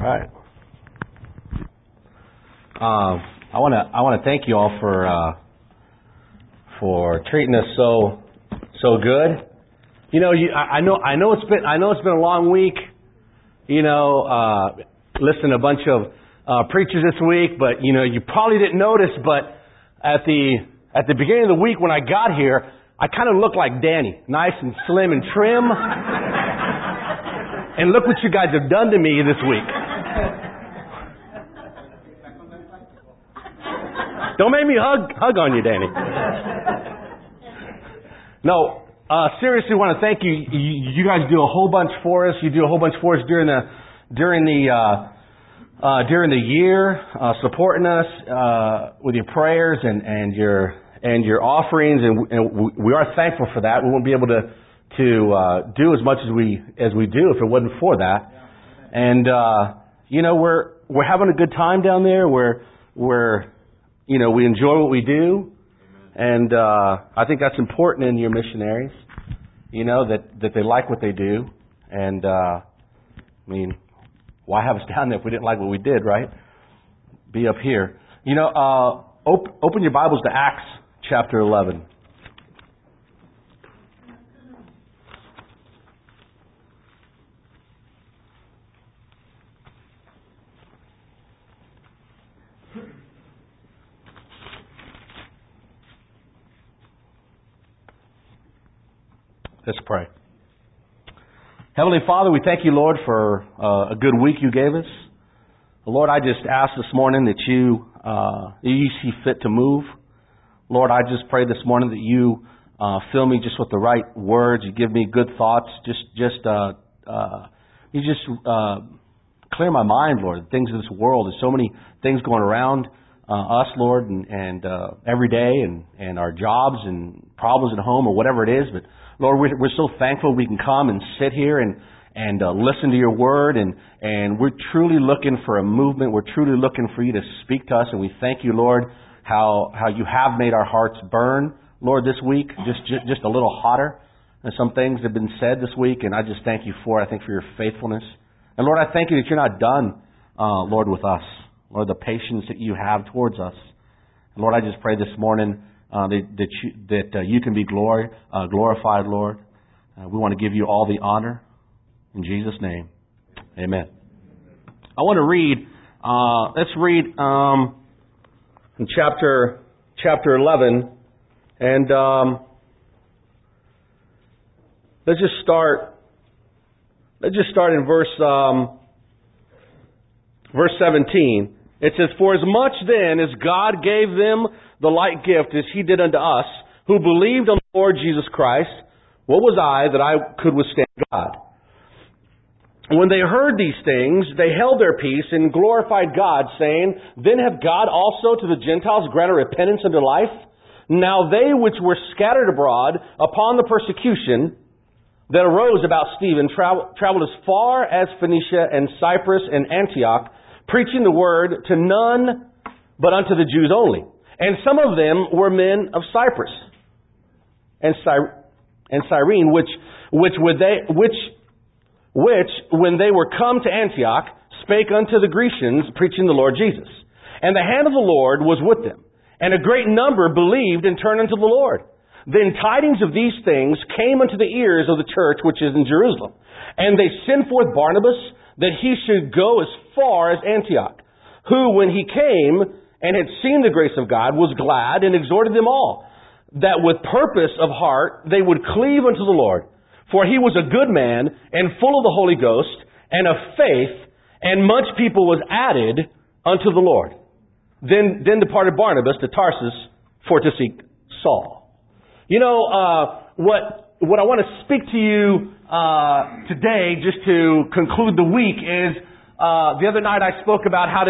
right. I want to thank you all for treating us so good. You know, I know it's been a long week. You know, listening to a bunch of preachers this week, but you know, you probably didn't notice, but at the beginning of the week when I got here, I kind of looked like Danny, nice and slim and trim. And look what you guys have done to me this week. Don't make me hug on you, Danny. No, seriously, want to thank you. You guys do a whole bunch for us. You do a whole bunch for us during the year, supporting us with your prayers and your offerings, and we are thankful for that. We wouldn't be able to do as much as we do if it wasn't for that. And you know, we're having a good time down there. You know, we enjoy what we do, and I think that's important in your missionaries. You know, that they like what they do, and I mean, why have us down there if we didn't like what we did, right? Be up here. You know, open your Bibles to Acts chapter 11. Let's pray. Heavenly Father, we thank you, Lord, for a good week you gave us. Lord, I just ask this morning that you see fit to move. Lord, I just pray this morning that you fill me just with the right words. You give me good thoughts. You clear my mind, Lord. The things of this world. There's so many things going around us, Lord, and every day, and our jobs and problems at home or whatever it is. But Lord, we're so thankful we can come and sit here and listen to your word, and we're truly looking for a movement. We're truly looking for you to speak to us, and we thank you, Lord, how you have made our hearts burn, Lord, this week, just a little hotter. And some things have been said this week, and I just thank you for it. I thank for your faithfulness. And Lord, I thank you that you're not done, Lord, with us. Lord, the patience that you have towards us. And Lord, I just pray this morning that you can be glorified, Lord. We want to give you all the honor. In Jesus' name, amen. I want to read, let's read in chapter 11, and let's just start in verse 17. It says, "For as much then as God gave them the like gift as he did unto us, who believed on the Lord Jesus Christ, what was I that I could withstand God? When they heard these things, they held their peace and glorified God, saying, Then hath God also to the Gentiles granted repentance unto life? Now they which were scattered abroad upon the persecution that arose about Stephen traveled as far as Phoenicia and Cyprus and Antioch, preaching the word to none but unto the Jews only. And some of them were men of Cyprus and Cyrene, which when they were come to Antioch, spake unto the Grecians, preaching the Lord Jesus. And the hand of the Lord was with them, and a great number believed and turned unto the Lord. Then tidings of these things came unto the ears of the church which is in Jerusalem. And they sent forth Barnabas, that he should go as far as Antioch, who, when he came and had seen the grace of God, was glad, and exhorted them all, that with purpose of heart they would cleave unto the Lord. For he was a good man, and full of the Holy Ghost, and of faith, and much people was added unto the Lord. Then departed Barnabas to Tarsus for to seek Saul." You know, what I want to speak to you today, just to conclude the week, is the other night I spoke about how to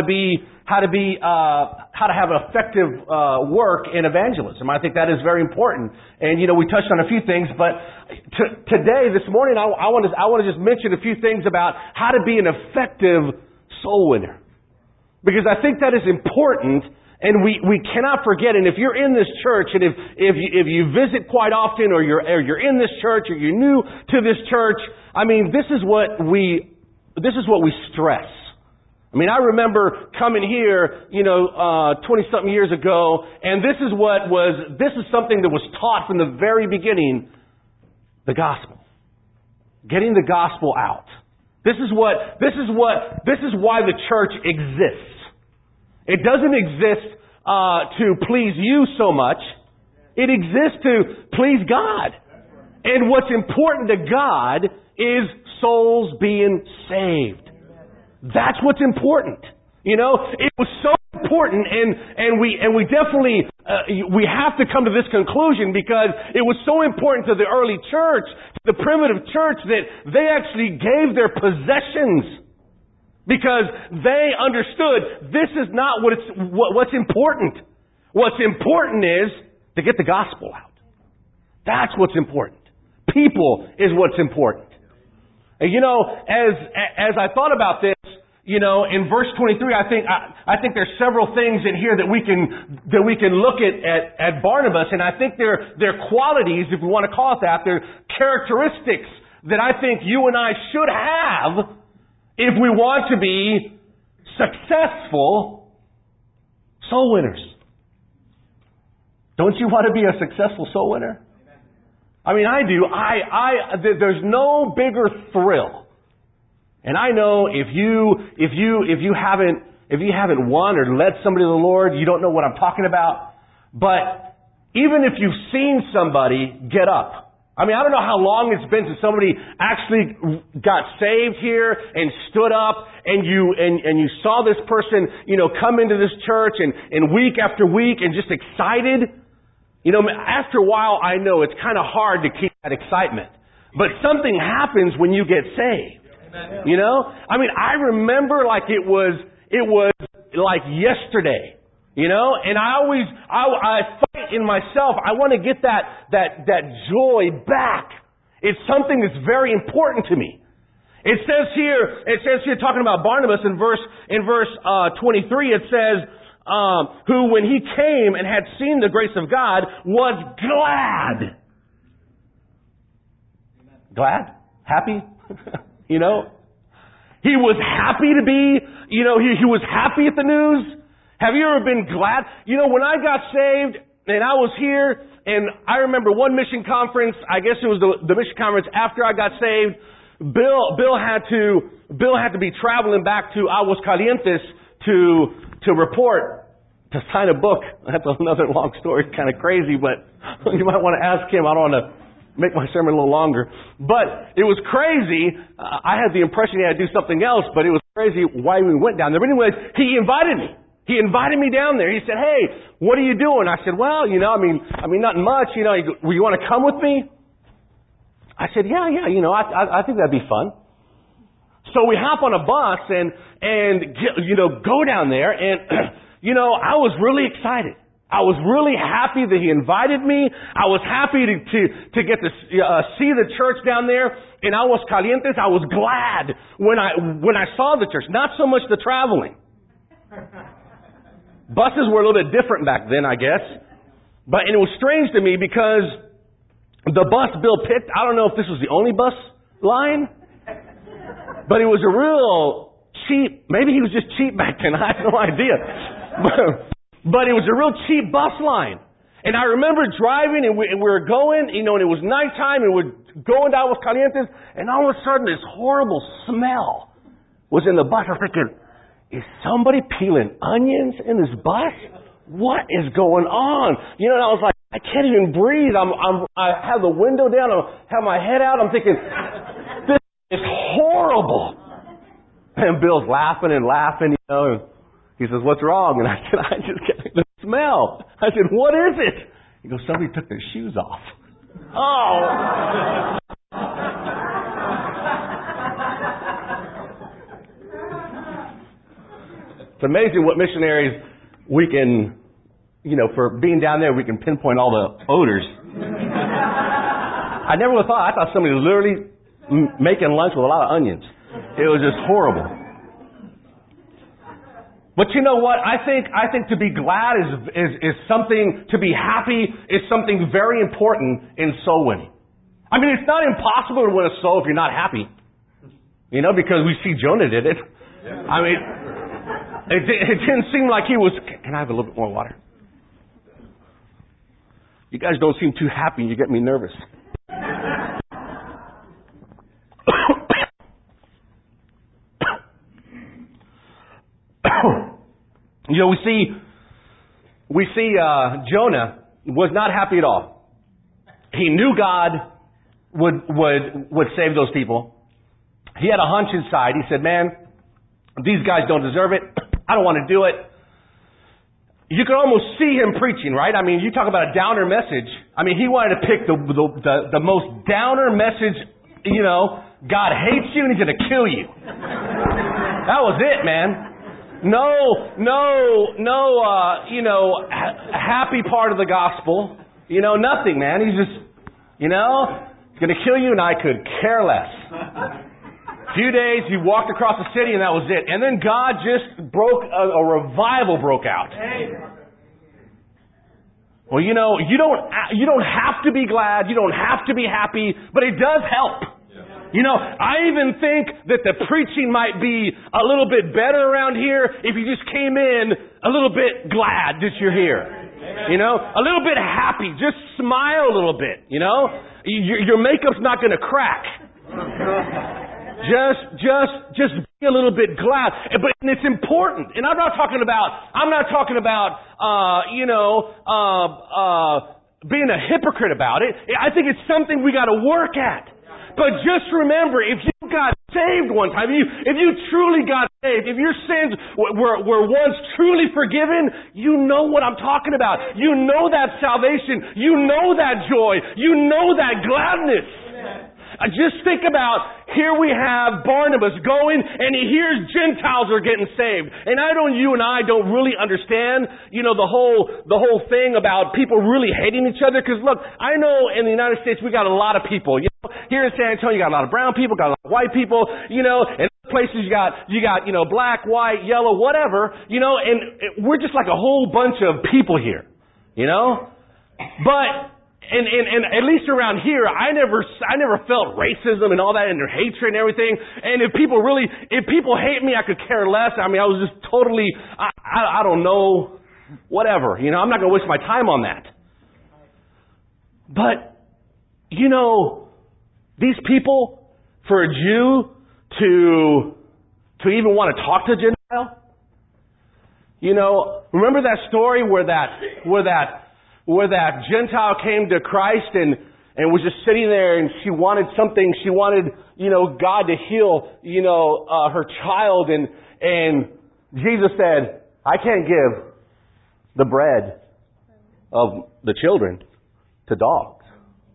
have effective work in evangelism. I think that is very important, and you know, we touched on a few things, but this morning I want to just mention a few things about how to be an effective soul winner, because I think that is important. And we cannot forget, and if you're in this church, and if you visit quite often, or you're in this church, or you're new to this church, I mean, this is what we stress. I mean, I remember coming here, 20-something years ago, and this is something that was taught from the very beginning, the gospel. Getting the gospel out. This is why the church exists. It doesn't exist to please you so much. It exists to please God. And what's important to God is souls being saved. That's what's important. It was so important, and we definitely we have to come to this conclusion because it was so important to the early church, to the primitive church, that they actually gave their possessions because they understood this is not what's important. What's important is to get the gospel out. That's what's important. People is what's important. And as I thought about this, in verse 23, I think there's several things in here that we can look at Barnabas, and I think they're qualities, if we want to call it that, they're characteristics that I think you and I should have if we want to be successful soul winners. Don't you want to be a successful soul winner? I mean, I do. There's no bigger thrill. And I know if you haven't won or led somebody to the Lord, you don't know what I'm talking about. But even if you've seen somebody get up, I mean, I don't know how long it's been since somebody actually got saved here and stood up, and you saw this person, come into this church and week after week and just excited. After a while, I know it's kind of hard to keep that excitement. But something happens when you get saved. I mean, I remember like it was like yesterday, and I fight in myself. I want to get that joy back. It's something that's very important to me. It says here talking about Barnabas in verse 23, it says, who when he came and had seen the grace of God was glad. Glad? Happy? He was happy to be, he was happy at the news. Have you ever been glad? When I got saved and I was here, and I remember one mission conference, I guess it was the mission conference after I got saved, Bill had to be traveling back to Aguascalientes to report, to sign a book. That's another long story, kind of crazy, but you might want to ask him. I don't want to make my sermon a little longer. But it was crazy. I had the impression he had to do something else, but it was crazy why we went down there. But anyways, he invited me. He invited me down there. He said, "Hey, what are you doing?" I said, "Well, I mean, nothing much. He goes, "Well, you want to come with me?" I said, Yeah. I think that'd be fun. So we hop on a bus and go down there, and I was really excited. I was really happy that he invited me. I was happy to get to see the church down there in Aguascalientes. I was glad when I saw the church. Not so much the traveling. Buses were a little bit different back then, I guess. And it was strange to me because the bus Bill picked, I don't know if this was the only bus line, but it was a real cheap, maybe he was just cheap back then, I have no idea. But it was a real cheap bus line. And I remember driving, and we were going, and it was nighttime, and we're going to Aguascalientes, and all of a sudden this horrible smell was in the bus. I was thinking, is somebody peeling onions in this bus? What is going on? And I was like, I can't even breathe. I have the window down, I have my head out, I'm thinking, this is horrible. And Bill's laughing and laughing, and he says, "What's wrong?" And I said, "I just get the smell." I said, "What is it?" He goes, "Somebody took their shoes off." Oh! It's amazing what missionaries we can, for being down there, we can pinpoint all the odors. I never would have thought. I thought somebody was literally making lunch with a lot of onions. It was just horrible. But you know what? I think to be glad is something, to be happy is something very important in soul winning. I mean, it's not impossible to win a soul if you're not happy. Because we see Jonah did it. I mean, It didn't seem like he was... Can I have a little bit more water? You guys don't seem too happy. You get me nervous. You know, we see Jonah was not happy at all. He knew God would save those people. He had a hunch inside. He said, man, these guys don't deserve it. I don't want to do it. You could almost see him preaching, right? I mean, you talk about a downer message. I mean, he wanted to pick the most downer message, you know, God hates you and he's going to kill you. That was it, man. Happy part of the gospel. You know, nothing, man. He's just, you know, he's going to kill you and I could care less. A few days, he walked across the city and that was it. And then God just a revival broke out. Well, you know, you don't have to be glad. You don't have to be happy, but it does help. You know, I even think that the preaching might be a little bit better around here if you just came in a little bit glad that you're here. You know, a little bit happy. Just smile a little bit, you know. Your makeup's not going to crack. Just be a little bit glad. But it's important. And I'm not talking about being a hypocrite about it. I think it's something we got to work at. But just remember, if you got saved one time, if you truly got saved, if your sins were once truly forgiven, you know what I'm talking about. You know that salvation. You know that joy. You know that gladness. Just think about, here we have Barnabas going and he hears Gentiles are getting saved. And you and I don't really understand, you know, the whole thing about people really hating each other. Because look, I know in the United States we got a lot of people. You know, here in San Antonio you got a lot of brown people, got a lot of white people, you know, and other places you got, you know, black, white, yellow, whatever, you know, and we're just like a whole bunch of people here, you know. But And at least around here, I never felt racism and all that and their hatred and everything. And if people hate me, I could care less. I mean, I was just totally, I don't know, whatever. You know, I'm not going to waste my time on that. But, you know, these people, for a Jew to even want to talk to a Gentile, you know, remember that story where that Gentile came to Christ and was just sitting there and she wanted something. She wanted, you know, God to heal, you know, her child. And Jesus said, I can't give the bread of the children to dogs.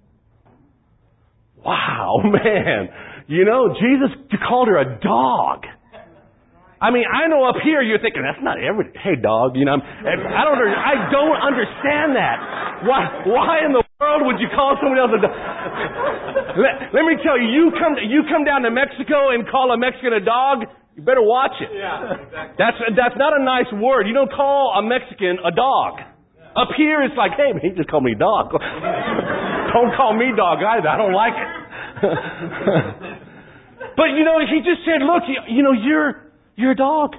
Wow, man. You know, Jesus called her a dog. I mean, I know up here you're thinking, that's not hey dog, you know, I don't understand that. Why in the world would you call somebody else a dog? Let me tell you, you come down to Mexico and call a Mexican a dog, you better watch it. Yeah, exactly. That's not a nice word. You don't call a Mexican a dog. Yeah. Up here it's like, hey, he just called me dog. Don't call me dog either. I don't like it. But you know, he just said, look, you know, you're a dog.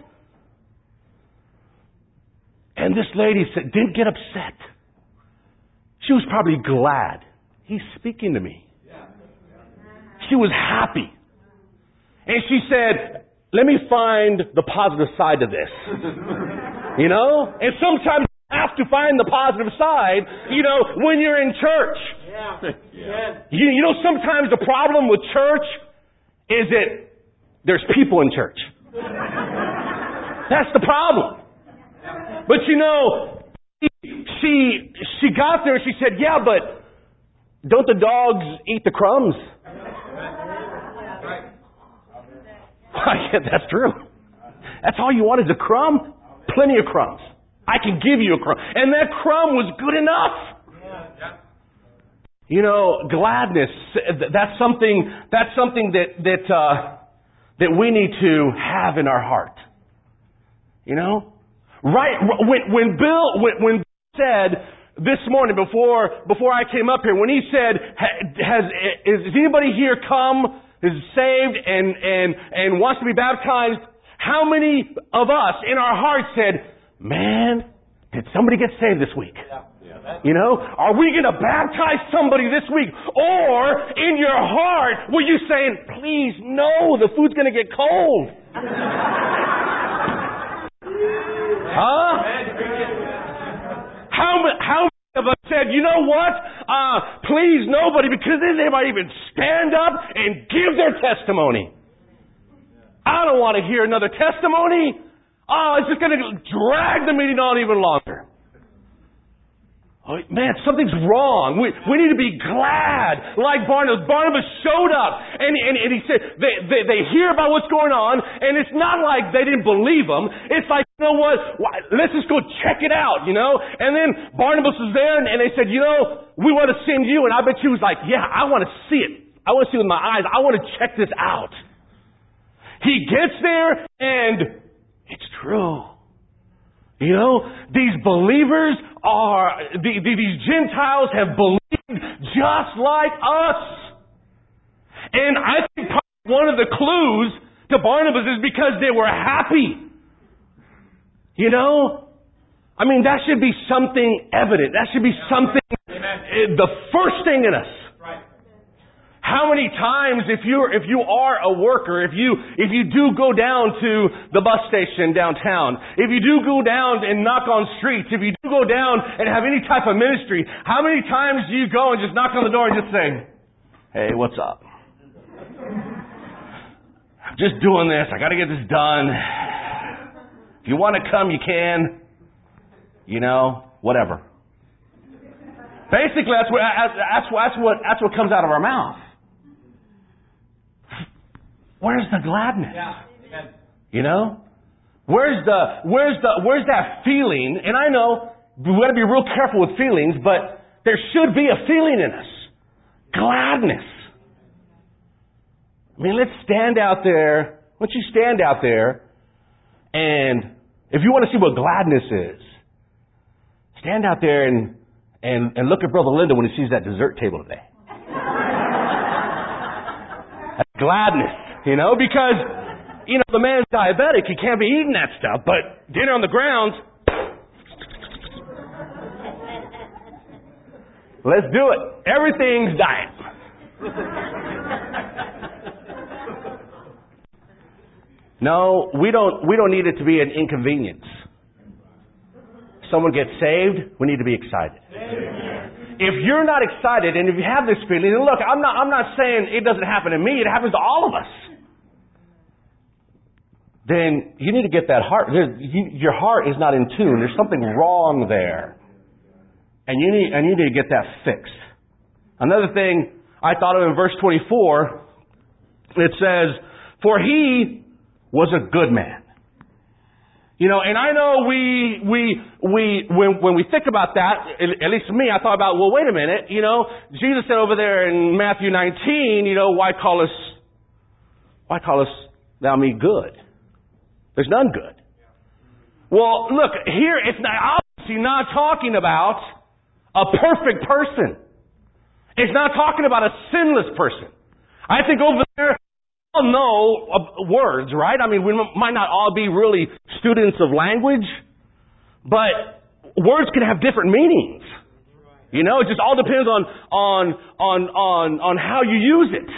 And this lady didn't get upset. She was probably glad. He's speaking to me. She was happy. And she said, let me find the positive side of this. You know? And sometimes you have to find the positive side, you know, when you're in church. Yeah. You know, sometimes the problem with church is that there's people in church. That's the problem. But you know, she got there and she said, yeah, but don't the dogs eat the crumbs? Yeah, that's true. That's all you want is a crumb? Plenty of crumbs. I can give you a crumb. And that crumb was good enough. You know, gladness, that's something that we need to have in our heart. You know? Right, when Bill said this morning before I came up here, when he said, is anybody here come, is saved and wants to be baptized, How many of us in our hearts said, man, did somebody get saved this week? You know, are we going to baptize somebody this week? Or in your heart, were you saying, please, no, the food's going to get cold? Huh? How many of us said, you know what? Please, nobody, because then they might even stand up and give their testimony. I don't want to hear another testimony. Oh, it's just going to drag the meeting on even longer. Oh, man, something's wrong. We need to be glad. Like Barnabas. Barnabas showed up and he said, they hear about what's going on, and it's not like they didn't believe him. It's like, you know what? Let's just go check it out, you know? And then Barnabas was there and they said, you know, we want to send you. And I bet you was like, yeah, I want to see it. I want to see it with my eyes. I want to check this out. He gets there and it's true. You know, these believers these Gentiles have believed just like us. And I think probably one of the clues to Barnabas is because they were happy. You know? I mean, that should be something evident. That should be something, the first thing in us. How many times, if you are a worker, if you do go down to the bus station downtown, if you do go down and knock on streets, if you do go down and have any type of ministry, how many times do you go and just knock on the door and just say, hey, what's up? I'm just doing this. I got to get this done. If you want to come, you can. You know, whatever. Basically, that's what comes out of our mouth. Where's the gladness? Yeah. You know? Where's that feeling? And I know we got to be real careful with feelings, but there should be a feeling in us. Gladness. I mean, let's stand out there. Once you stand out there, and if you want to see what gladness is, stand out there and look at Brother Linda when he sees that dessert table today. That's gladness. You know, because, you know, the man's diabetic. He can't be eating that stuff. But dinner on the grounds, let's do it. Everything's diet. No, we don't need it to be an inconvenience. Someone gets saved, we need to be excited. If you're not excited, and if you have this feeling, and look, I'm not saying it doesn't happen to me. It happens to all of us. Then you need to get that heart. Your heart is not in tune. There's something wrong there, and you need to get that fixed. Another thing I thought of in verse 24, it says, "For he was a good man." You know, and I know when we think about that, at least me, I thought about, well, wait a minute, you know, Jesus said over there in Matthew 19, you know, why callest thou me good? There's none good. Well, look, here it's obviously not talking about a perfect person. It's not talking about a sinless person. I think over there, all know words, right? I mean, we might not all be really students of language, but words can have different meanings. You know, it just all depends on how you use it.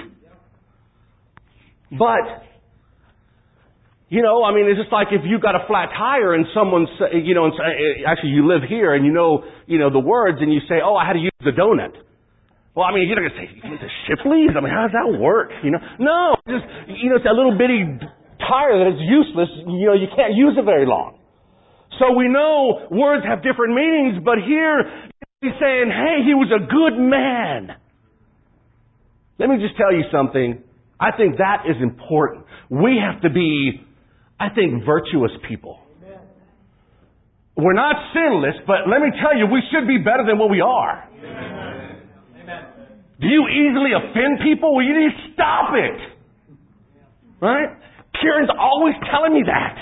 But, you know, I mean, it's just like if you got a flat tire and someone, you know, actually you live here and you know the words and you say, oh, I had to use the donut. Well, I mean, you're not going to say, the Shipley's? I mean, how does that work? You know, no, just, you know, it's a little bitty tire that is useless. You know, you can't use it very long. So we know words have different meanings, but here he's saying, hey, he was a good man. Let me just tell you something. I think that is important. We have to be, I think, virtuous people. We're not sinless, but let me tell you, we should be better than what we are. Amen. Do you easily offend people? Well, you need to stop it. Right? Karen's always telling me that.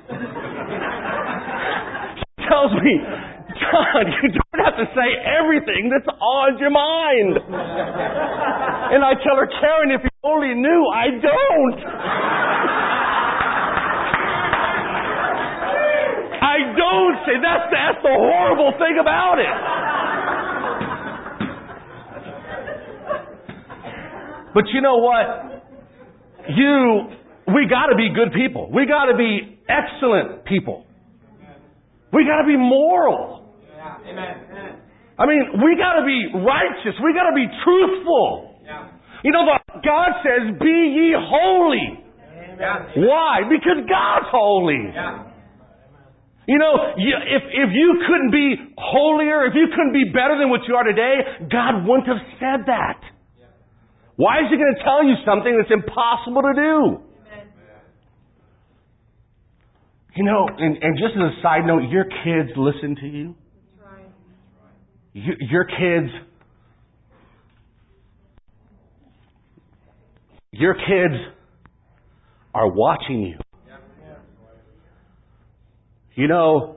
She tells me, John, you don't have to say everything that's on your mind. And I tell her, Karen, if you only knew, I don't. I don't say that's the horrible thing about it. But you know what? We got to be good people. We got to be excellent people. We got to be moral. I mean, we got to be righteous. We got to be truthful. You know, God says, "Be ye holy." Why? Because God's holy. You know, if you couldn't be holier, if you couldn't be better than what you are today, God wouldn't have said that. Why is He going to tell you something that's impossible to do? You know, and just as a side note, your kids listen to you. Your kids are watching you. You know,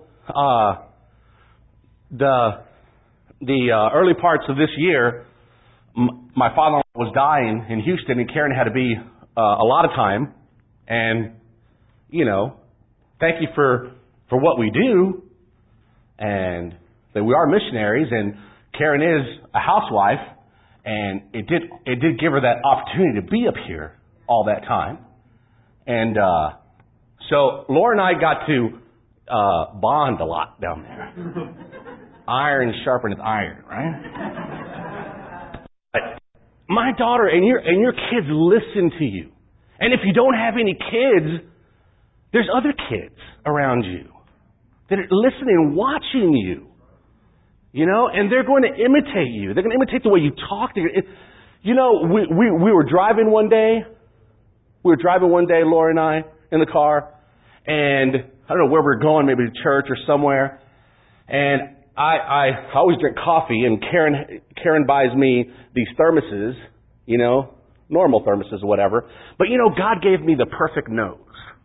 the early parts of this year, my father-in-law was dying in Houston, and Karen had to be a lot of time. And, you know, thank you for what we do, and that we are missionaries, and Karen is a housewife, and it did give her that opportunity to be up here all that time. And so Laura and I got to bond a lot down there. Iron sharpeneth iron, right? But my daughter and your kids listen to you. And if you don't have any kids, there's other kids around you that are listening and watching you. You know, and they're going to imitate you. They're going to imitate the way you talk. You know, we were driving one day. Laura and I, in the car. And I don't know where we're going, maybe to church or somewhere. And I always drink coffee, and Karen buys me these thermoses, you know, normal thermoses or whatever. But, you know, God gave me the perfect nose.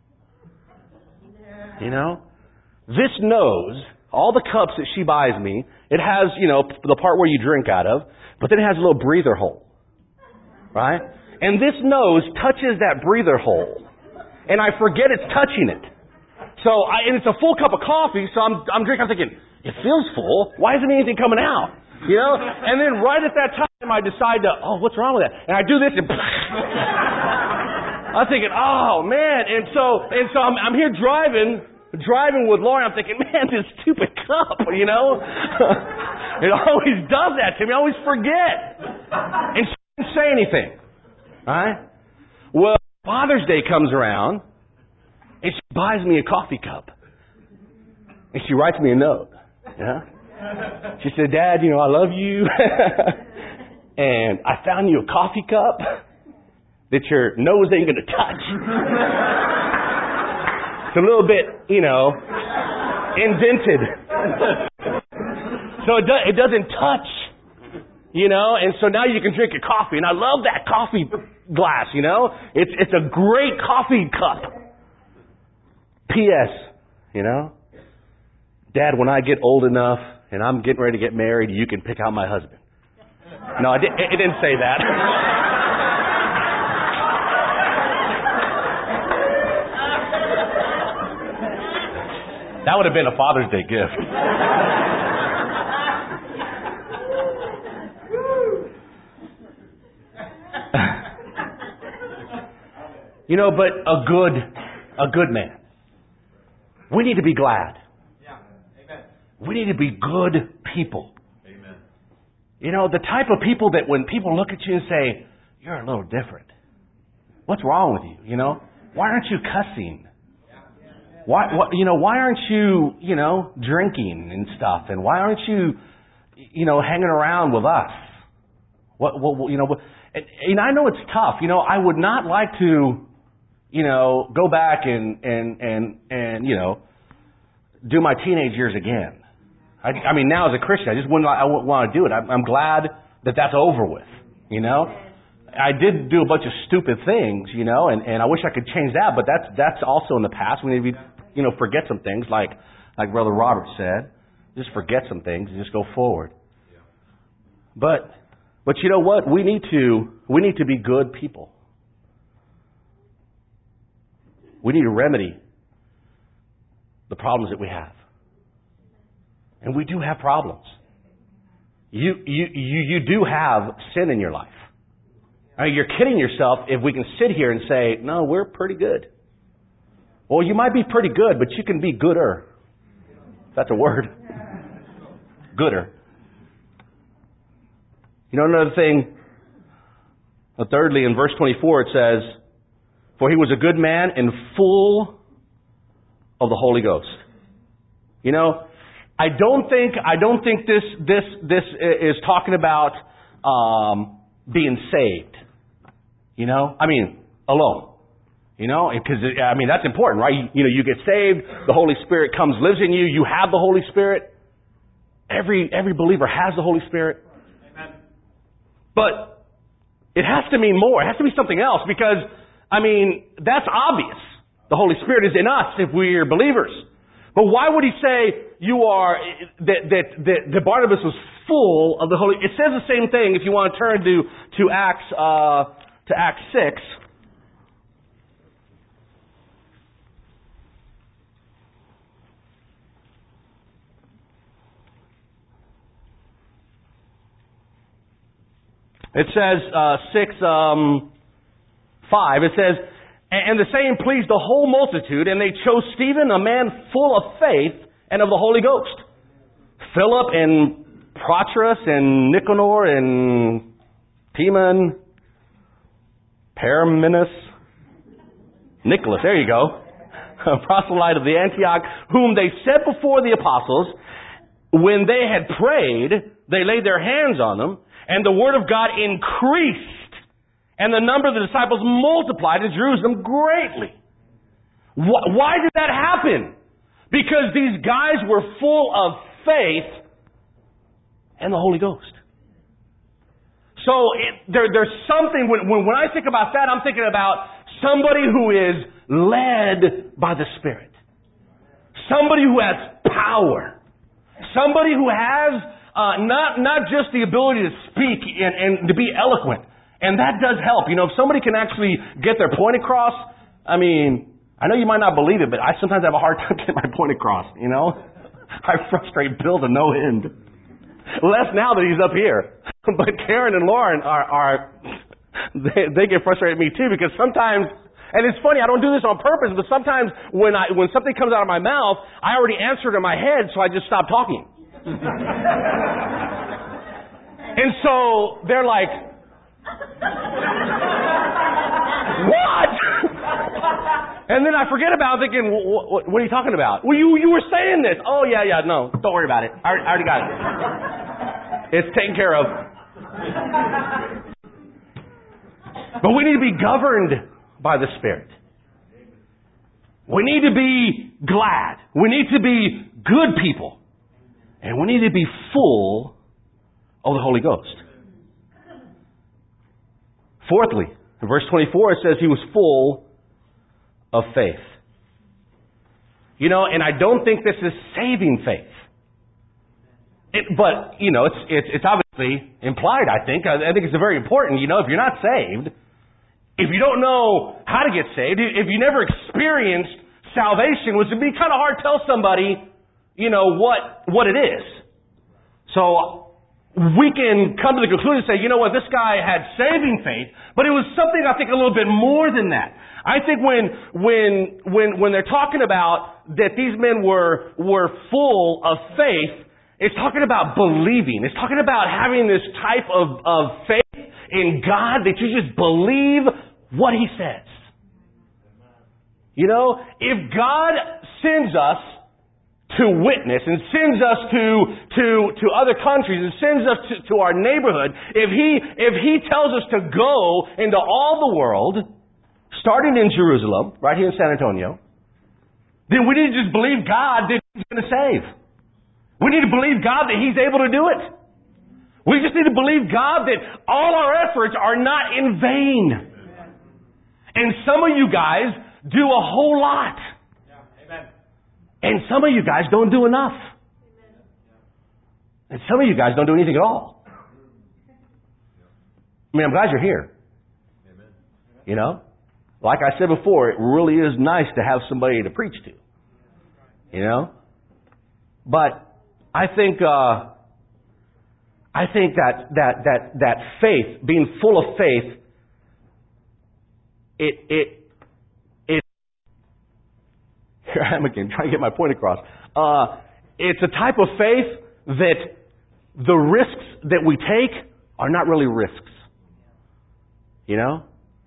You know? This nose, all the cups that she buys me, it has, you know, the part where you drink out of, but then it has a little breather hole. Right? And this nose touches that breather hole. And I forget it's touching it. And it's a full cup of coffee, so I'm drinking, I'm thinking, it feels full. Why isn't anything coming out? You know? And then right at that time, I decide what's wrong with that? And I do this, and I'm thinking, oh, man. And so I'm here driving with Lauren. I'm thinking, man, this stupid cup, you know? It always does that to me. I always forget. And she didn't say anything. All right? Well, Father's Day comes around, and she buys me a coffee cup. And she writes me a note. Yeah? She said, "Dad, you know, I love you. And I found you a coffee cup that your nose ain't going to touch." It's a little bit, you know, indented. So it doesn't touch, you know, and so now you can drink your coffee. And I love that coffee glass, you know. It's a great coffee cup. P.S., you know, "Dad, when I get old enough and I'm getting ready to get married, you can pick out my husband." No, it didn't say that. That would have been a Father's Day gift. You know, but a good man. We need to be glad. Yeah. Amen. We need to be good people. Amen. You know, the type of people that when people look at you and say, "You're a little different. What's wrong with you? You know, why aren't you cussing? Why aren't you, you know, drinking and stuff? And why aren't you, you know, hanging around with us?" You know, and I know it's tough. You know, I would not like to, you know, go back and you know, do my teenage years again. I mean, now as a Christian, I wouldn't want to do it. I'm glad that that's over with, you know. I did do a bunch of stupid things, you know, and I wish I could change that, but that's also in the past. We need to, you know, forget some things, like Brother Robert said. Just forget some things and just go forward. But you know what? We need to be good people. We need to remedy the problems that we have. And we do have problems. You do have sin in your life. I mean, you're kidding yourself if we can sit here and say, no, we're pretty good. Well, you might be pretty good, but you can be gooder. That's a word. Gooder. You know, another thing, thirdly, in verse 24 it says, for he was a good man and full of the Holy Ghost. You know, I don't think this is talking about being saved. You know, I mean, alone. You know, because I mean that's important, right? You know, you get saved, the Holy Spirit comes, lives in you. You have the Holy Spirit. Every believer has the Holy Spirit. Amen. But it has to mean more. It has to be something else, because I mean that's obvious. The Holy Spirit is in us if we're believers. But why would he say you are that Barnabas was full of the Holy? It says the same thing if you want to turn to Acts 6. It says 6:5. It says, and the saying pleased the whole multitude, and they chose Stephen, a man full of faith and of the Holy Ghost. Philip and Prochorus and Nicanor and Timon, Parmenas, Nicholas, there you go, a proselyte of the Antioch, whom they set before the apostles. When they had prayed, they laid their hands on them, and the word of God increased, and the number of the disciples multiplied in Jerusalem greatly. Why did that happen? Because these guys were full of faith and the Holy Ghost. So there's something, when I think about that, I'm thinking about somebody who is led by the Spirit. Somebody who has power. Somebody who has not just the ability to speak and to be eloquent. And that does help. You know, if somebody can actually get their point across, I mean, I know you might not believe it, but I sometimes have a hard time getting my point across, you know? I frustrate Bill to no end. Less now that he's up here. But Karen and Lauren they get frustrated at me too, because sometimes, and it's funny, I don't do this on purpose, but sometimes when something comes out of my mouth, I already answered in my head, so I just stop talking. And so they're like, what? And then I forget about it, thinking, what are you talking about? Well, you were saying this. Oh, yeah, no, don't worry about it. I already got it. It's taken care of. But we need to be governed by the Spirit. We need to be glad. We need to be good people. And we need to be full of the Holy Ghost. Fourthly, in verse 24, it says he was full of faith. You know, and I don't think this is saving faith. But, you know, it's obviously implied, I think. I think it's very important. You know, if you're not saved, if you don't know how to get saved, if you never experienced salvation, which would be kind of hard to tell somebody, you know, what it is. So we can come to the conclusion and say, you know what, this guy had saving faith, but it was something, I think, a little bit more than that. I think when they're talking about that these men were full of faith, it's talking about believing. It's talking about having this type of faith in God that you just believe what He says. You know, if God sends us to witness and sends us to other countries and sends us to our neighborhood, if He tells us to go into all the world, starting in Jerusalem, right here in San Antonio, then we need to just believe God that He's going to save. We need to believe God that He's able to do it. We just need to believe God that all our efforts are not in vain. And some of you guys do a whole lot. And some of you guys don't do enough. And some of you guys don't do anything at all. I mean, I'm glad you're here. You know? Like I said before, it really is nice to have somebody to preach to. You know? But I think that faith, being full of faith, it here I am again, trying to get my point across. It's a type of faith that the risks that we take are not really risks. You know?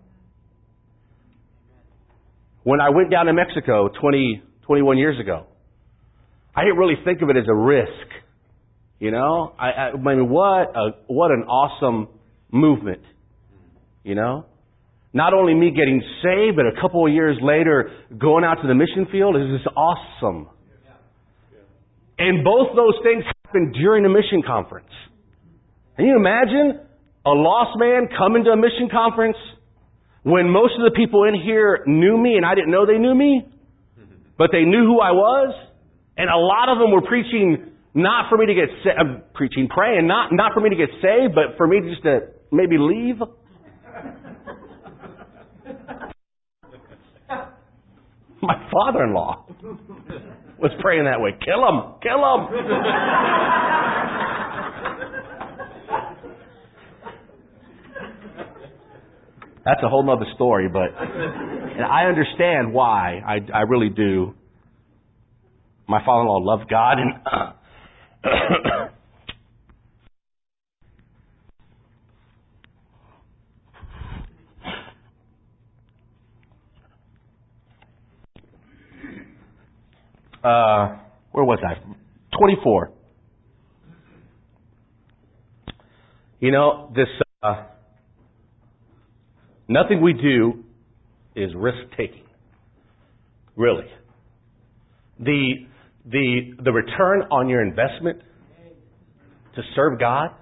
When I went down to Mexico 21 years ago, I didn't really think of it as a risk. You know? I mean, what an awesome movement. You know? Not only me getting saved, but a couple of years later going out to the mission field is just awesome. And both those things happened during a mission conference. Can you imagine a lost man coming to a mission conference when most of the people in here knew me and I didn't know they knew me, but they knew who I was? And a lot of them were preaching not for me to get praying, not for me to get saved, but for me just to maybe leave. My father-in-law was praying that way. Kill him! Kill him! That's a whole nother story, but and I understand why. I really do. My father-in-law loved God, and where was I? 24. You know, this nothing we do is risk-taking. Really. The return on your investment to serve God,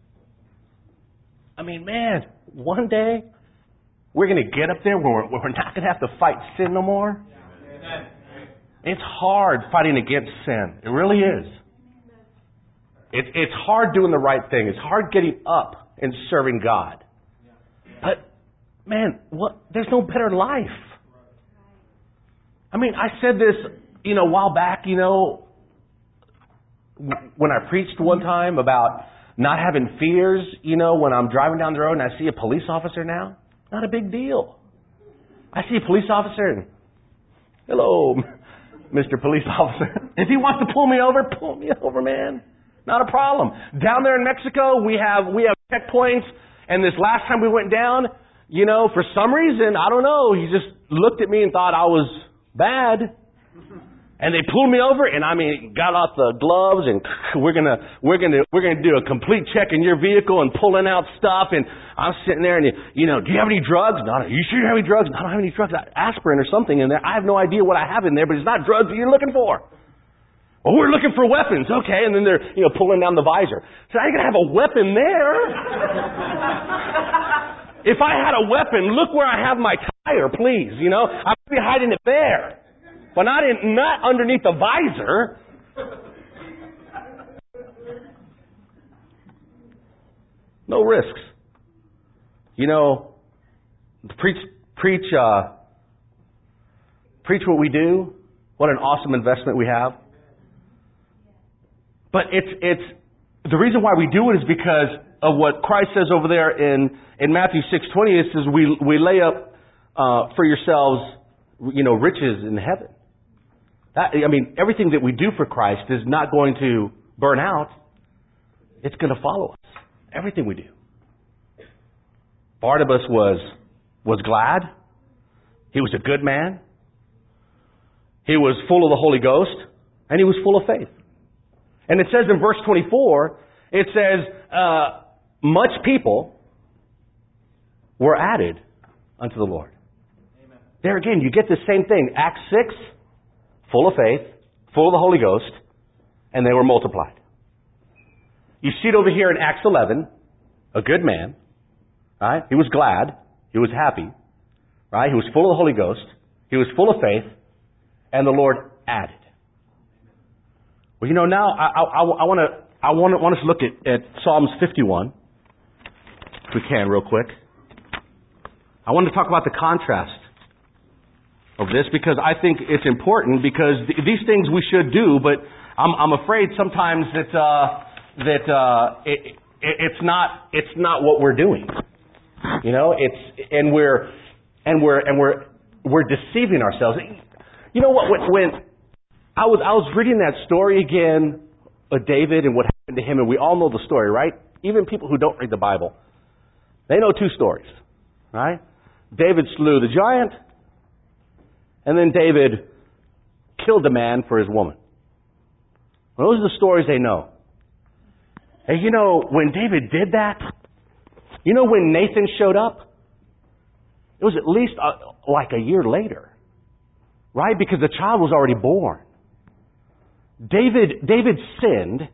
I mean, man, one day we're going to get up there where we're not going to have to fight sin no more. It's hard fighting against sin. It really is. It's hard doing the right thing. It's hard getting up and serving God. But, man, there's no better life. I mean, I said this, a while back, when I preached one time about not having fears, when I'm driving down the road and I see a police officer now. Not a big deal. I see a police officer and, hello, Mr. Police Officer. If he wants to pull me over, man. Not a problem. Down there in Mexico, we have checkpoints, and this last time we went down, for some reason, I don't know, he just looked at me and thought I was bad. And they pulled me over, and got out the gloves, and we're gonna do a complete check in your vehicle and pulling out stuff. And I'm sitting there, and do you have any drugs? No. You sure you have any drugs? No, I don't have any drugs. Aspirin or something in there. I have no idea what I have in there, but it's not drugs that you're looking for. Well, we're looking for weapons, okay? And then they're pulling down the visor. So I ain't gonna have a weapon there. If I had a weapon, look where I have my tire, please. I'd be hiding it there. But not underneath the visor. No risks. Preach what we do. What an awesome investment we have. But it's the reason why we do it is because of what Christ says over there in Matthew 6:20. It says we lay up for yourselves, riches in heaven. Everything that we do for Christ is not going to burn out. It's going to follow us. Everything we do. Barnabas was glad. He was a good man. He was full of the Holy Ghost. And he was full of faith. And it says in verse 24, it says, much people were added unto the Lord. Amen. There again, you get the same thing. Acts 6, full of faith, full of the Holy Ghost, and they were multiplied. You see it over here in Acts 11, a good man, right? He was glad, he was happy, right? He was full of the Holy Ghost, he was full of faith, and the Lord added. Well, now I want us to look at Psalms 51, if we can, real quick. I want to talk about the contrast of this because I think it's important because these things we should do, but I'm afraid sometimes that it's not what we're doing. You know, we're deceiving ourselves. You know what? When I was reading that story again of David and what happened to him, and we all know the story, right? Even people who don't read the Bible, they know two stories, right? David slew the giant, and then David killed a man for his woman. Well, those are the stories they know. And you know, when David did that, you know when Nathan showed up? It was at least like a year later, right? Because the child was already born. David sinned.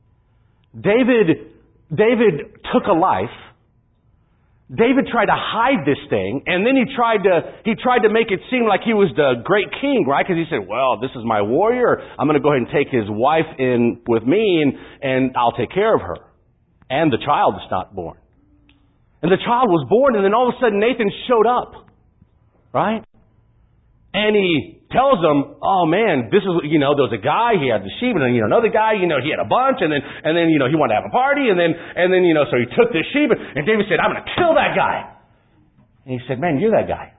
David took a life. David tried to hide this thing, and then he tried to make it seem like he was the great king, right? Because he said, well, this is my warrior. I'm going to go ahead and take his wife in with me, and I'll take care of her. And the child is not born. And the child was born, and then all of a sudden Nathan showed up, right? And he tells them, oh man, this is, you know, there was a guy, he had the sheep, and then, you know, another guy, you know, he had a bunch, and then, you know, he wanted to have a party, and then, you know, so he took this sheep, and David said, I'm going to kill that guy. And he said, man, you're that guy.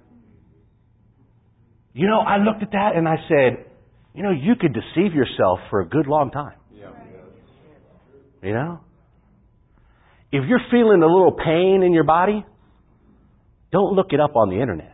You know, I looked at that and I said, you know, you could deceive yourself for a good long time. You know? If you're feeling a little pain in your body, don't look it up on the internet.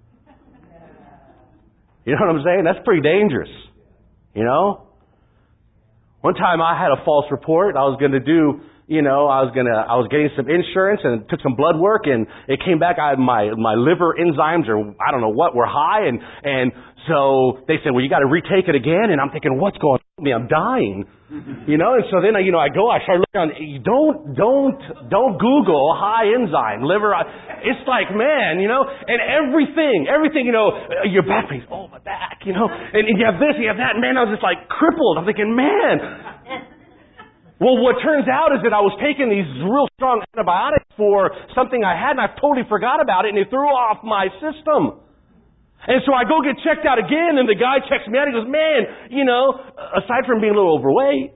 You know what I'm saying? That's pretty dangerous. You know? One time I had a false report. I was going to do, you know, I was getting some insurance and took some blood work, and it came back. My liver enzymes or I don't know what were high, and so they said, well, you got to retake it again. And I'm thinking, what's going on with me? I'm dying. You know, and so then I started looking on. Don't Google high enzyme liver. It's like, man, you know, and everything, you know, your back pain. Oh, my back, you know, and you have this, you have that. And man, I was just like crippled. I'm thinking, man. Well, what turns out is that I was taking these real strong antibiotics for something I had, and I totally forgot about it, and it threw off my system. And so I go get checked out again, and the guy checks me out. He goes, man, you know, aside from being a little overweight,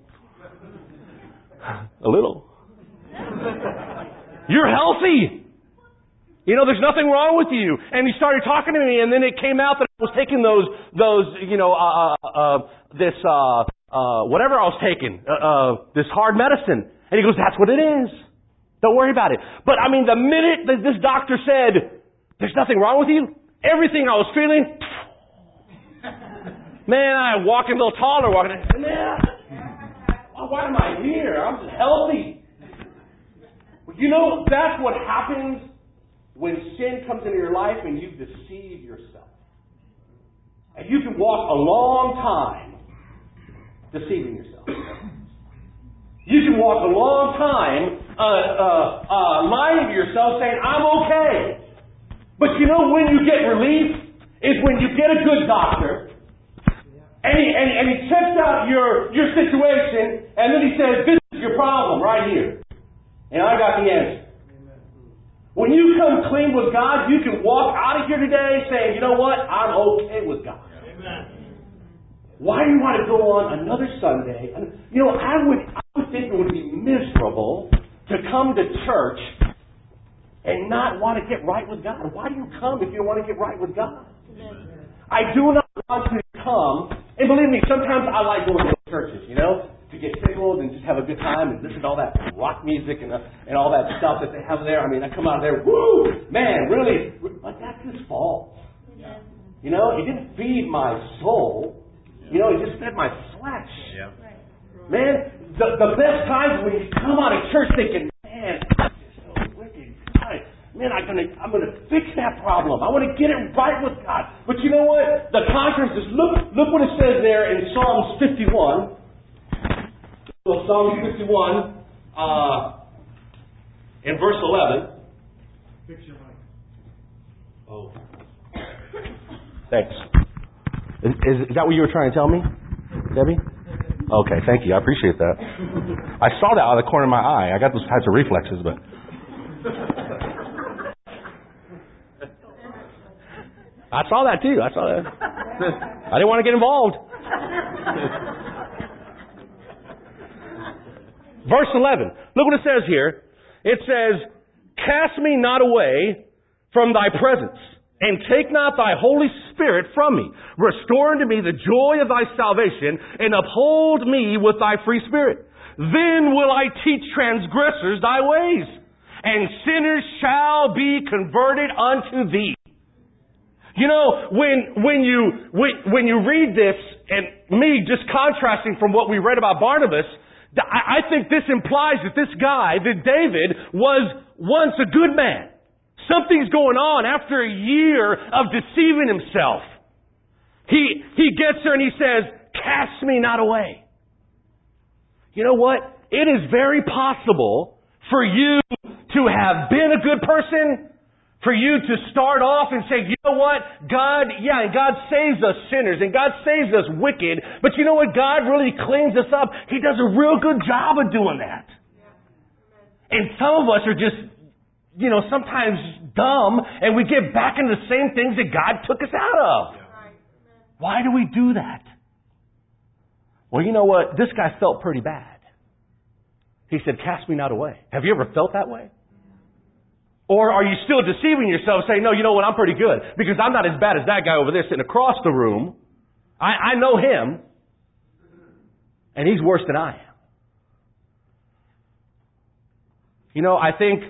a little, you're healthy. You know, there's nothing wrong with you. And he started talking to me, and then it came out that I was taking those, you know, whatever I was taking, this hard medicine. And he goes, that's what it is. Don't worry about it. But I mean, the minute that this doctor said, there's nothing wrong with you, everything I was feeling, man, I walking a little taller, man, why am I here? I'm just healthy. You know, that's what happens when sin comes into your life and you deceive yourself. And you can walk a long time deceiving yourself. You can walk a long time lying to yourself saying, I'm okay. But you know when you get relief is when you get a good doctor and he checks out your situation, and then he says, this is your problem right here. And I got the answer. When you come clean with God, you can walk out of here today saying, you know what? I'm okay with God. Amen. Why do you want to go on another Sunday? You know, I would think it would be miserable to come to church and not want to get right with God. Why do you come if you don't want to get right with God? I do not want to come, and believe me, sometimes I like going to churches, you know, to get tickled and just have a good time and listen to all that rock music and all that stuff that they have there. I mean, I come out of there, woo, man, really, but that's his fault. You know, he didn't feed my soul. You know, he just fed my flesh. Man, the best times when you come out of church thinking, man, man, I'm gonna fix that problem. I want to get it right with God. But you know what? The contrast is look what it says there in Psalms 51. So Psalms 51, in verse 11. Fix your mic. Oh, thanks. Is that what you were trying to tell me, Debbie? Okay, thank you. I appreciate that. I saw that out of the corner of my eye. I got those types of reflexes, but. I saw that too. I saw that. I didn't want to get involved. Verse 11. Look what it says here. It says, cast me not away from thy presence, and take not thy Holy Spirit from me. Restore unto me the joy of thy salvation, and uphold me with thy free spirit. Then will I teach transgressors thy ways, and sinners shall be converted unto thee. You know, when you read this, and me just contrasting from what we read about Barnabas, I think this implies that this guy, that David, was once a good man. Something's going on after a year of deceiving himself. He gets there and he says, cast me not away. You know what? It is very possible for you to have been a good person, for you to start off and say, you know what? God saves us sinners, and God saves us wicked, but you know what? God really cleans us up. He does a real good job of doing that. And some of us are just, sometimes dumb, and we get back into the same things that God took us out of. Why do we do that? Well, you know what? This guy felt pretty bad. He said, cast me not away. Have you ever felt that way? Or are you still deceiving yourself saying, no, you know what, I'm pretty good because I'm not as bad as that guy over there sitting across the room. I know him, and he's worse than I am. You know, I think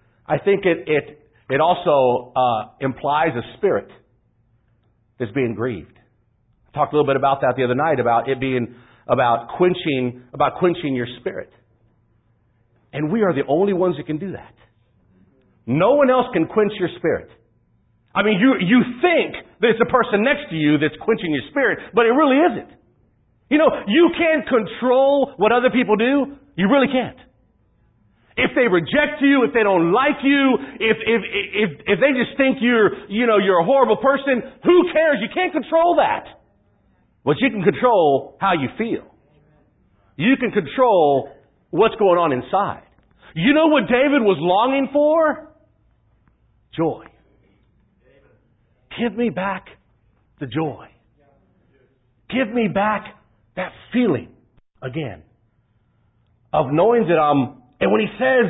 it also implies a spirit that's being grieved. I talked a little bit about that the other night, about it being about quenching your spirit. And we are the only ones that can do that. No one else can quench your spirit. I mean, you think that it's the person next to you that's quenching your spirit, but it really isn't. You know, you can't control what other people do. You really can't. If they reject you, if they don't like you, if they just think you're a horrible person, who cares? You can't control that. But you can control how you feel. You can control what's going on inside. You know what David was longing for? Joy. Give me back the joy. Give me back that feeling again of knowing that and when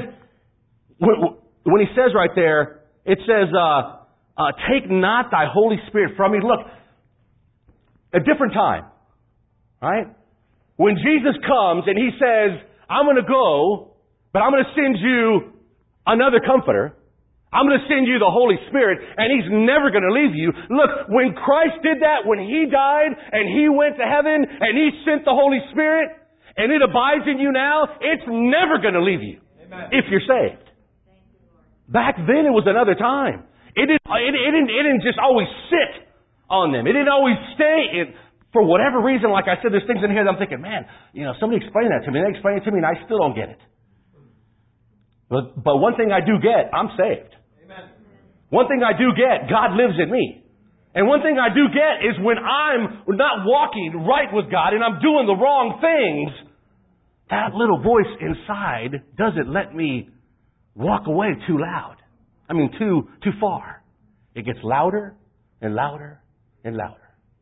he says right there, it says, take not thy Holy Spirit from me. Look, a different time, right? When Jesus comes and he says, I'm going to go, but I'm going to send you another comforter. I'm going to send you the Holy Spirit, and He's never going to leave you. Look, when Christ did that, when He died, and He went to heaven, and He sent the Holy Spirit, and it abides in you now, it's never going to leave you. Amen. If you're saved. Back then, it was another time. It didn't just always sit on them. It didn't always stay in. For whatever reason, like I said, there's things in here that I'm thinking, man, somebody explain that to me. They explain it to me, and I still don't get it. But one thing I do get, I'm saved. Amen. One thing I do get, God lives in me. And one thing I do get is when I'm not walking right with God and I'm doing the wrong things, that little voice inside doesn't let me walk away too loud. I mean, too far. It gets louder and louder and louder.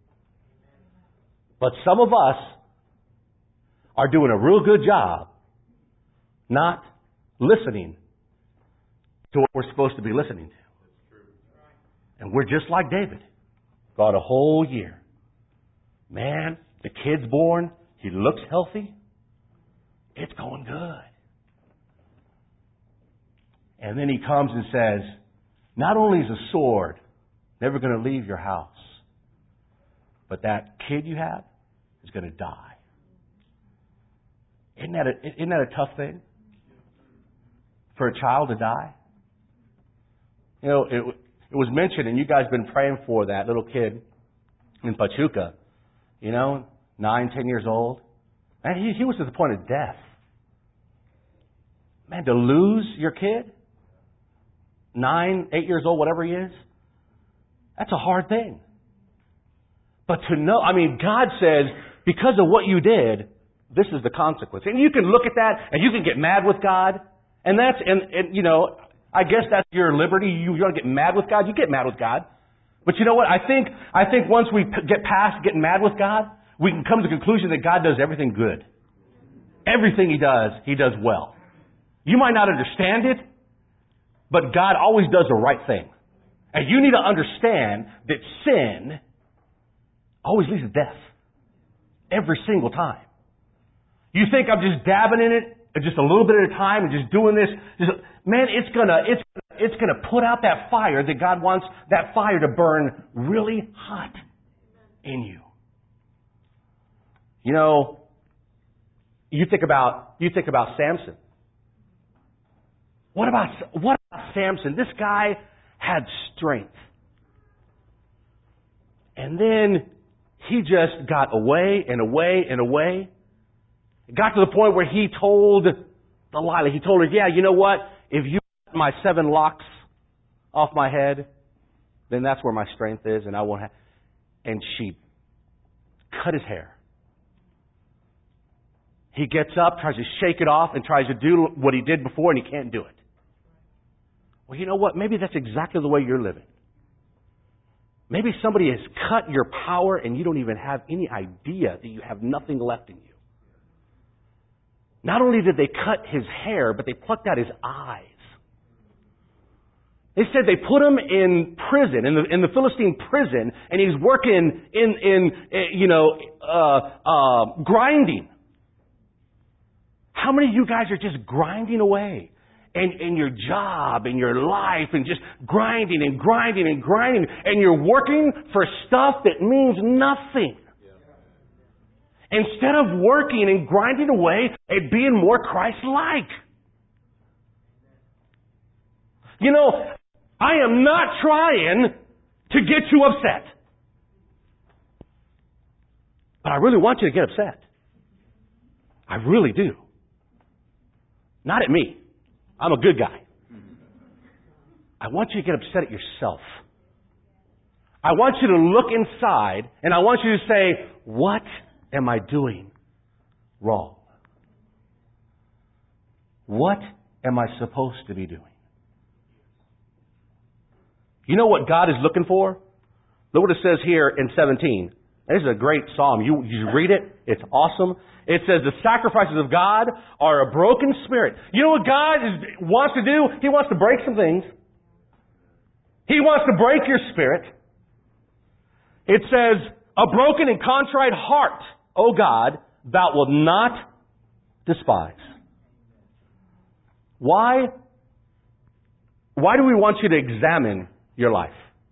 But some of us are doing a real good job not listening to what we're supposed to be listening to. And we're just like David. Got a whole year. Man, the kid's born. He looks healthy. It's going good. And then he comes and says, not only is a sword never going to leave your house, but that kid you have is going to die. Isn't that a tough thing? For a child to die? You know, it was mentioned, and you guys have been praying for that little kid in Pachuca. 9, 10 years old. And he was to the point of death. Man, to lose your kid, 9, 8 years old, whatever he is, that's a hard thing. But to know, God says, because of what you did, this is the consequence. And you can look at that, and you can get mad with God. And I guess that's your liberty. You want to get mad with God, you get mad with God. But you know what? I think once we get past getting mad with God, we can come to the conclusion that God does everything good. Everything He does well. You might not understand it, but God always does the right thing. And you need to understand that sin always leads to death. Every single time. You think I'm just dabbing in it just a little bit at a time and just doing this. Man, it's gonna put out that fire that God wants that fire to burn really hot in you. You know, you think about Samson. What about Samson? This guy had strength. And then he just got away and away and away. It got to the point where he told Delilah, he told her, yeah, you know what? If you cut my 7 locks off my head, then that's where my strength is, and I won't have. And she cut his hair. He gets up, tries to shake it off, and tries to do what he did before, and he can't do it. Well, you know what? Maybe that's exactly the way you're living. Maybe somebody has cut your power, and you don't even have any idea that you have nothing left in you. Not only did they cut his hair, but they plucked out his eyes. They said they put him in prison, in the Philistine prison, and he's working grinding. How many of you guys are just grinding away in your job, in your life, and just grinding and grinding and grinding, and you're working for stuff that means nothing? Instead of working and grinding away and being more Christ-like. You know, I am not trying to get you upset. But I really want you to get upset. I really do. Not at me. I'm a good guy. I want you to get upset at yourself. I want you to look inside and I want you to say, what am I doing wrong? What am I supposed to be doing? You know what God is looking for? Look what it says here in 17. This is a great psalm. You read it. It's awesome. It says the sacrifices of God are a broken spirit. You know what God wants to do? He wants to break some things. He wants to break your spirit. It says, a broken and contrite heart, O God, thou wilt not despise. Why do we want you to examine your life?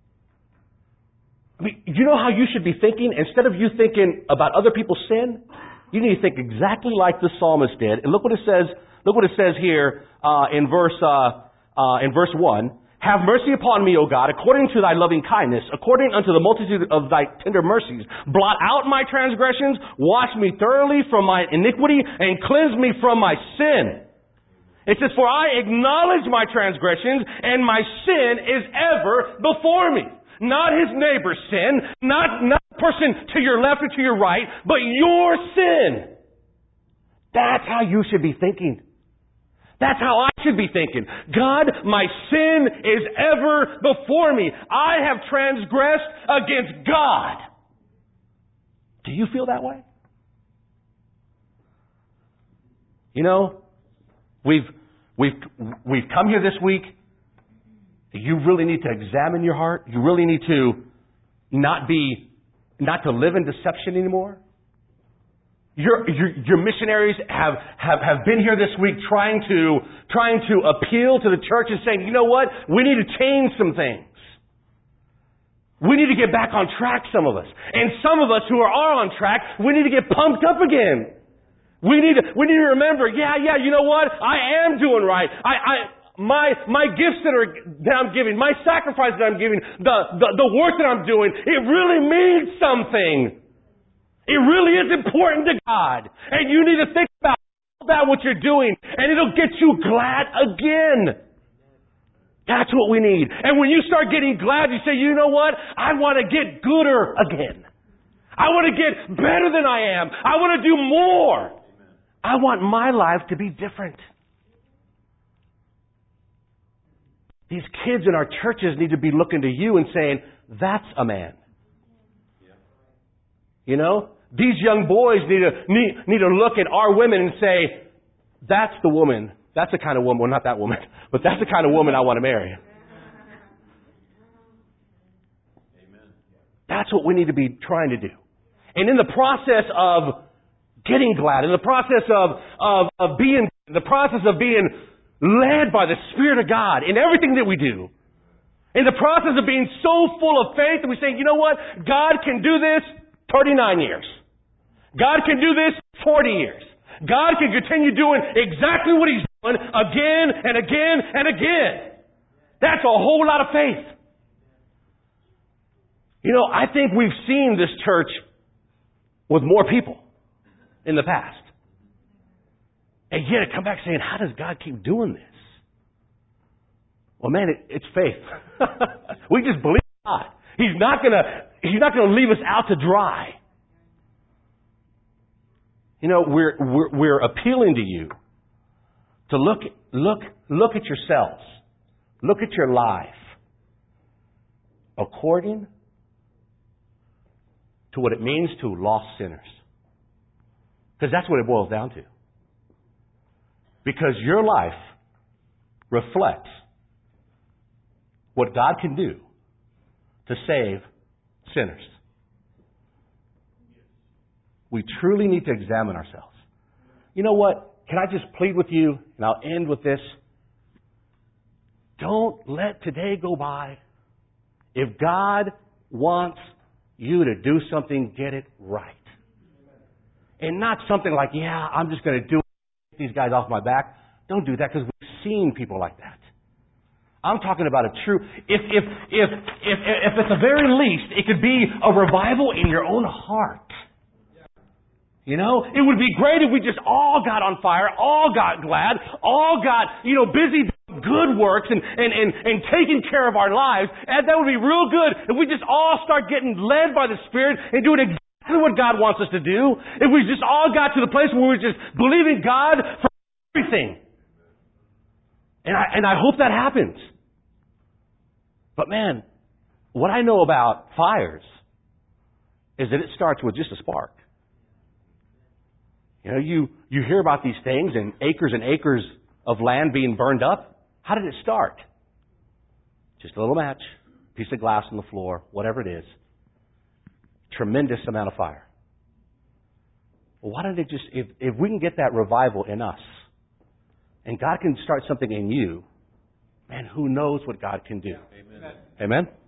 I mean, you know how you should be thinking? Instead of you thinking about other people's sin, you need to think exactly like the psalmist did. And look what it says. Look what it says here in verse 1. Have mercy upon me, O God, according to thy loving kindness, according unto the multitude of thy tender mercies. Blot out my transgressions, wash me thoroughly from my iniquity, and cleanse me from my sin. It says, for I acknowledge my transgressions, and my sin is ever before me. Not his neighbor's sin, not the person to your left or to your right, but your sin. That's how you should be thinking. That's how I should be thinking. God, my sin is ever before me. I have transgressed against God. Do you feel that way? You know, we've come here this week. You really need to examine your heart. You really need to not to live in deception anymore. Your missionaries have been here this week trying to appeal to the church and saying, you know what? We need to change some things. We need to get back on track, some of us. And some of us who are on track, we need to get pumped up again. We need to remember, you know what? I am doing right. My gifts that I'm giving, my sacrifice that I'm giving, the work that I'm doing, it really means something. It really is important to God. And you need to think about what you're doing. And it'll get you glad again. That's what we need. And when you start getting glad, you say, you know what? I want to get gooder again. I want to get better than I am. I want to do more. I want my life to be different. These kids in our churches need to be looking to you and saying, that's a man. You know? These young boys need to look at our women and say, that's the woman. That's the kind of woman. Well, not that woman, but that's the kind of woman I want to marry. Amen. That's what we need to be trying to do. And in the process of getting glad, in the process of being, in the process of being led by the Spirit of God in everything that we do, in the process of being so full of faith that we say, you know what? God can do this 39 years. God can do this 40 years. God can continue doing exactly what He's doing again and again and again. That's a whole lot of faith. You know, I think we've seen this church with more people in the past. And yet I come back saying, how does God keep doing this? Well, man, it's faith. We just believe God. He's not gonna leave us out to dry. You know, we're appealing to you to look at yourselves. Look at your life according to what it means to lost sinners. Because that's what it boils down to. Because your life reflects what God can do to save sinners. We truly need to examine ourselves. You know what? Can I just plead with you, and I'll end with this. Don't let today go by. If God wants you to do something, get it right. And not something like, yeah, I'm just going to do it, get these guys off my back. Don't do that, because we've seen people like that. I'm talking about a true, if at the very least, it could be a revival in your own heart. You know, it would be great if we just all got on fire, all got glad, all got, busy doing good works and taking care of our lives. And that would be real good if we just all start getting led by the Spirit and doing exactly what God wants us to do. If we just all got to the place where we're just believing God for everything. And I hope that happens. But man, what I know about fires is that it starts with just a spark. You know, you hear about these things and acres of land being burned up. How did it start? Just a little match, piece of glass on the floor, whatever it is. Tremendous amount of fire. Well, why don't it just, if we can get that revival in us, and God can start something in you, man, who knows what God can do. Amen? Amen?